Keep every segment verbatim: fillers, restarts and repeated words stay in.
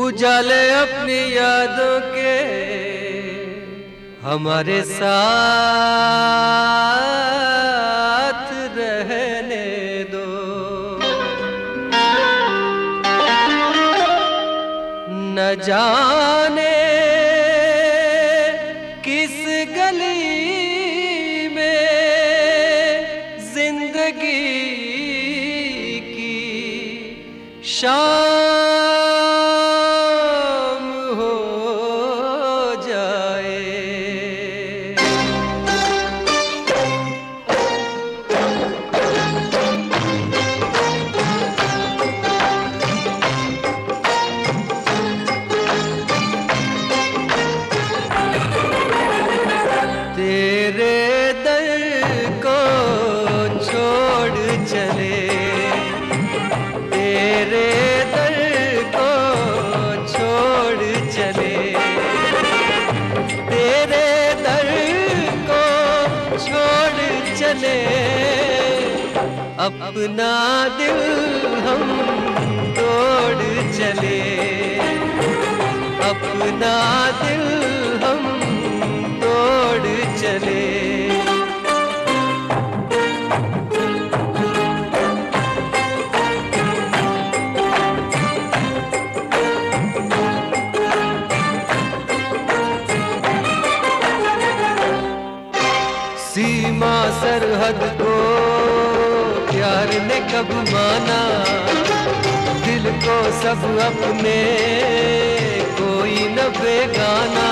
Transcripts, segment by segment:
उजाले अपनी यादों के हमारे साथ रहने दो। न जाने किस गली में जिंदगी की शाम हो जाए। तेरे दर को छोड़ चले, तेरे दर को छोड़ चले, तेरे दर को छोड़ चले। अपना दिल हम तोड़ चले, अपना दिल हम तोड़ चले। सीमा सरहद को प्यार ने कब माना, दिल को सब अपने कोई न बेगाना।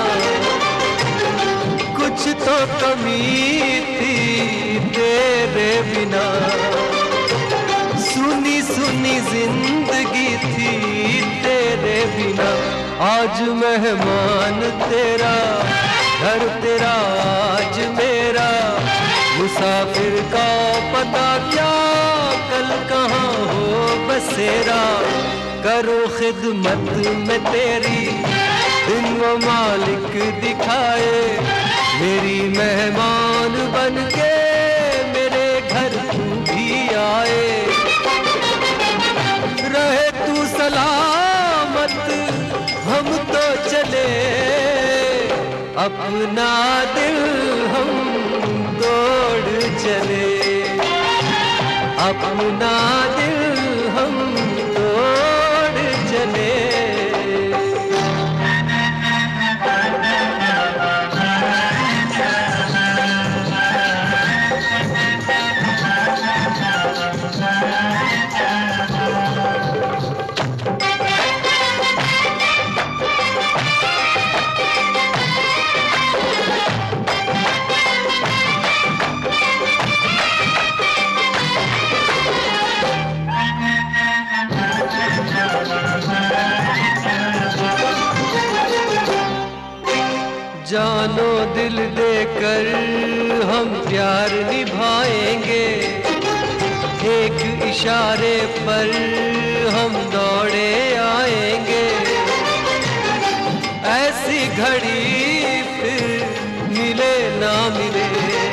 कुछ तो कमी थी तेरे बिना, सुनी सुनी जिंदगी थी तेरे बिना। आज मेहमान तेरा, घर तेरा आज मेरा, मुसाफिर का पता क्या कल कहाँ हो बसेरा। करो खिदमत में तेरी दिन वो मालिक दिखाए, मेरी मेहमान बन के मेरे घर तू भी आए। रहे तू सलामत हम तो चले, अपना दिल हम तोड़ चले, अपना दिल हम तोड़ चले। जानो दिल देकर हम प्यार निभाएंगे, एक इशारे पर हम दौड़े आएंगे। ऐसी घड़ी फिर मिले ना मिले,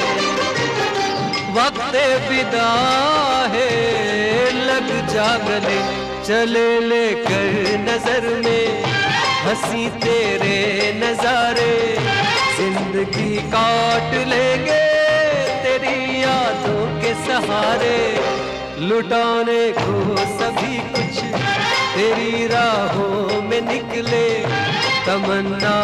वक्त विदा है लग जा गले। चले लेकर नजर में हंसी तेरे नजारे, जिंदगी काट लेंगे तेरी यादों के सहारे। लुटाने को सभी कुछ तेरी राहों में निकले, तमन्ना